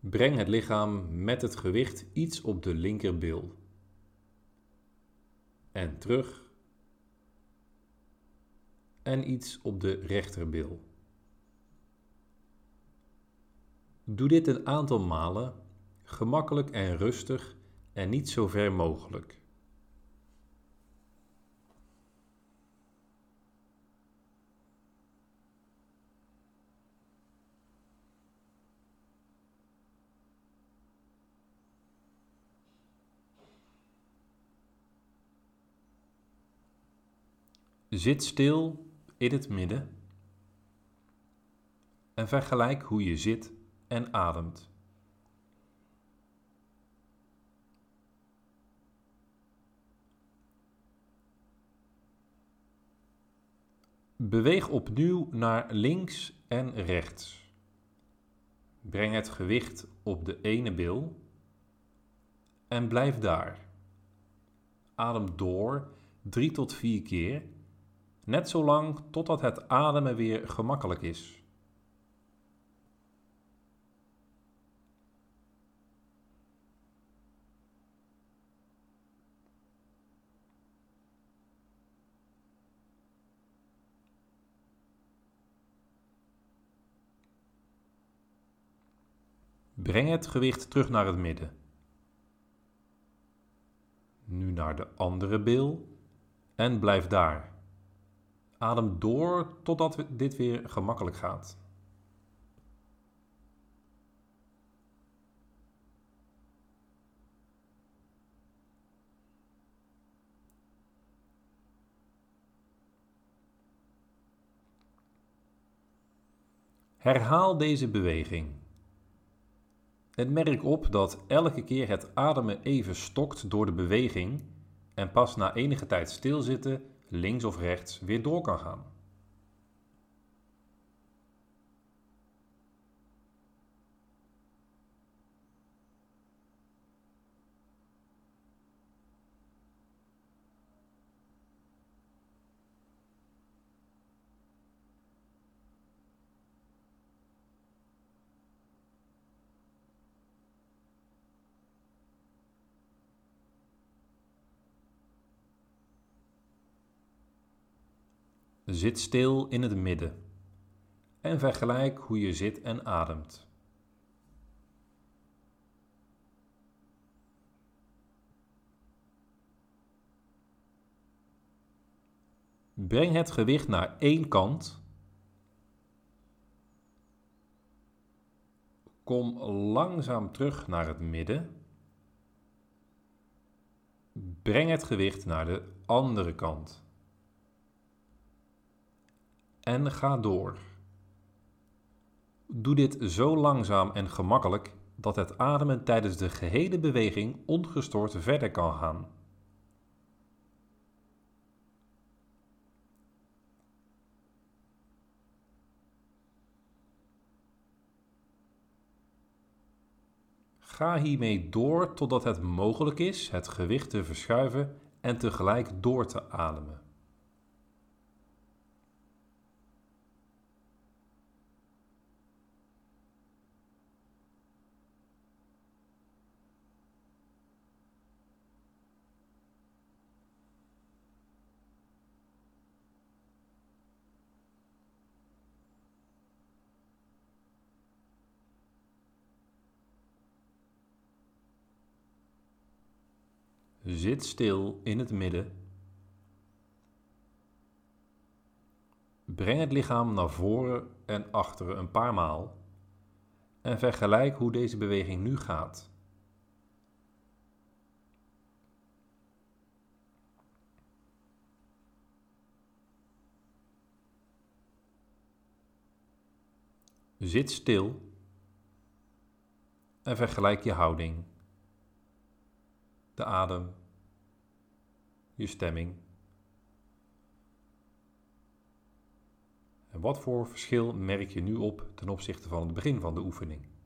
Breng het lichaam met het gewicht iets op de linkerbil. En terug. En iets op de rechterbil. Doe dit een aantal malen, gemakkelijk en rustig en niet zo ver mogelijk. Zit stil in het midden en vergelijk hoe je zit en ademt. Beweeg opnieuw naar links en rechts. Breng het gewicht op de ene bil en blijf daar. Adem door 3 tot 4 keer, net zo lang totdat het ademen weer gemakkelijk is. Breng het gewicht terug naar het midden. Nu naar de andere bil en blijf daar. Adem door totdat dit weer gemakkelijk gaat. Herhaal deze beweging. En merk op dat elke keer het ademen even stokt door de beweging en pas na enige tijd stilzitten, links of rechts, weer door kan gaan. Zit stil in het midden en vergelijk hoe je zit en ademt. Breng het gewicht naar één kant. Kom langzaam terug naar het midden. Breng het gewicht naar de andere kant. En ga door. Doe dit zo langzaam en gemakkelijk dat het ademen tijdens de gehele beweging ongestoord verder kan gaan. Ga hiermee door totdat het mogelijk is het gewicht te verschuiven en tegelijk door te ademen. Zit stil in het midden. Breng het lichaam naar voren en achteren een paar maal en vergelijk hoe deze beweging nu gaat. Zit stil en vergelijk je houding, de adem, je stemming. En wat voor verschil merk je nu op ten opzichte van het begin van de oefening?